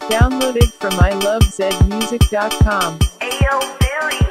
Downloaded from ilovezmusic.com. Ayo, Billy.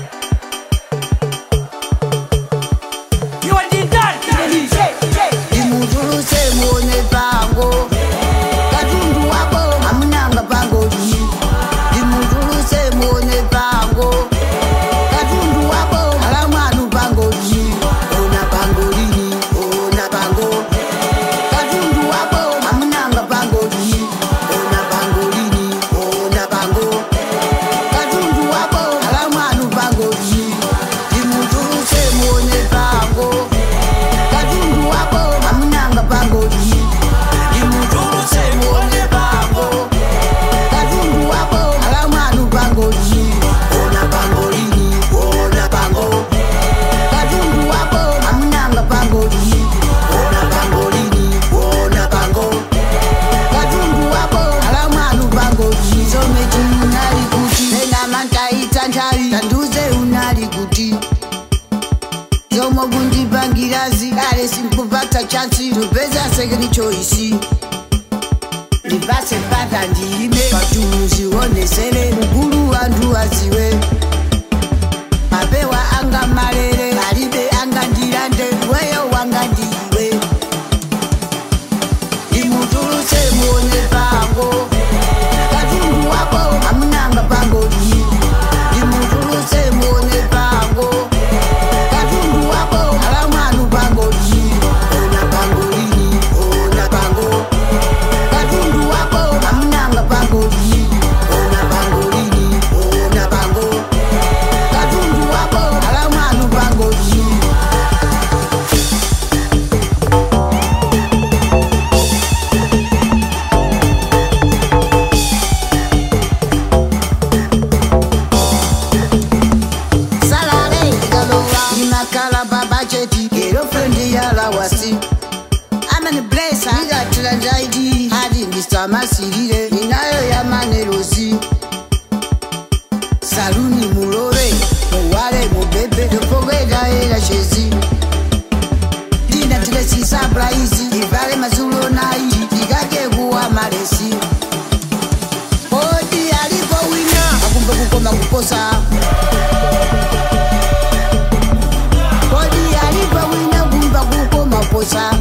You are the dance, Imuvuruse muone pango katundu wako hamunanga pango lini. Imuvuruse muone pango katundu wako halamwanu pango lini. Ona pango lini, ona pango katundu wako hamunanga pango lini. Ona pango lini, ona pango katundu wako halamwanu pango lini. Imuvuruse muone pango katundu wako hamunanga pango lini. Imuvuruse muone pango katundu wako halamwanu pango lini. Ona pango lini, ona pango katundu wako hamunanga pango lini. Ona pango lini, ona pango katundu wako halamwanu pango lini. Someti unali kuti nena mantaita nthawi tanduze unali kuti zomo kundipangirazi kale simpupata chansi tupeza second choice ndipase mpaka ndime patuzionesere mkulu wandu aziwe apewa anga malere alibe anga ndilande weyo wanga ndiwe imutuluse muone pango katundu wako hamunanga pango lini. Imutuluse muone pango katundu wako halamwanu pango lini. Ona pango lini, ona pango katundu wako hamunanga pango lini. Ona pango lini, ona pango katundu wako halamwanu pango lini. Salale igalowa imakala baba cheti girlfriend yala wasi amani blessa nigatira zaidi hadi ndisamasirire inayo ya manerosi saluni mulore muwale mubebe topogeda era shezi dina tilesi surprise ivale mazulo naiti tikake kuwa malesi odi aliko wina akumbe kukoma kuposa kodi alipa wina kumba kukoma posa.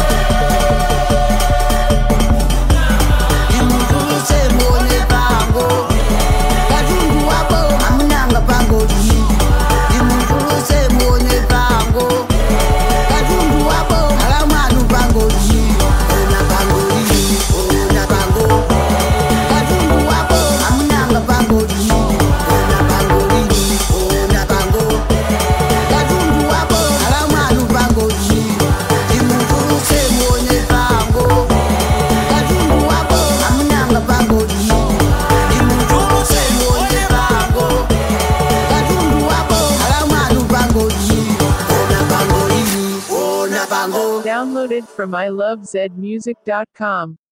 Imutuluse muone pango katundu wako hamunanga pango lini. Imutuluse muone pango katundu wako halamwanu pango lini. Ona pango lini, ona pango katundu wako hamunanga pango lini. Ona pango lini, ona pango katundu wako halamwanu pango lini. Imutuluse muone pango katundu wako hamunanga pango lini. Imutuluse muone pango katundu wako halamwanu pango lini. Ona pango lini, ona pango Downloaded from ilovezmusic.com.